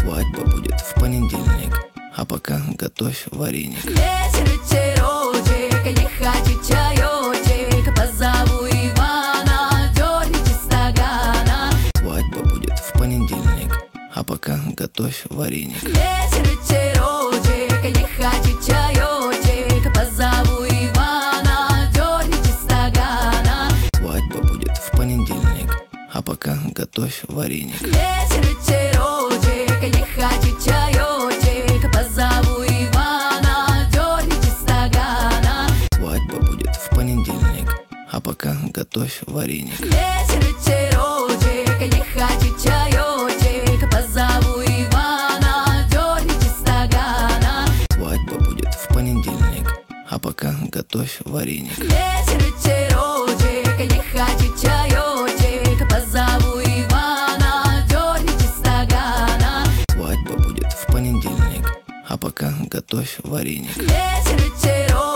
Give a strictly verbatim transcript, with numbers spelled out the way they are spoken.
Свадьба будет в понедельник, а пока готовь вареник. Вечер вечерочек, не хочу чаечек, позову Ивана, дерните стакана. Свадьба будет в понедельник, а пока готовь вареник. Вечер вечерочек, не хочу чаечек, позову Ивана, дерните стакана. Свадьба будет в понедельник, а пока готовь вареник. Вечер вечерочек, не хочу чаечек, позову Ивана, дерните стакана. Свадьба будет в понедельник, а пока готовь вареник. Вечер вечерочек, не хочу чаечек, позову Ивана, дерните стакана. Свадьба будет в понедельник, а пока готовь вареник. Вечер вечерочек, не хочу чаечек, позову Ивана, дерните стакана. Свадьба будет в понедельник, а пока готовь вареник. Свадьба будет в понедельник, а пока готовь вареник. Свадьба будет в понедельник, а пока готовь вареник. Вечер вечерочек, не хочу чаечек, позову Ивана, дерните стакана. Свадьба будет в понедельник, а пока готовь вареник. Вечер вечерочек.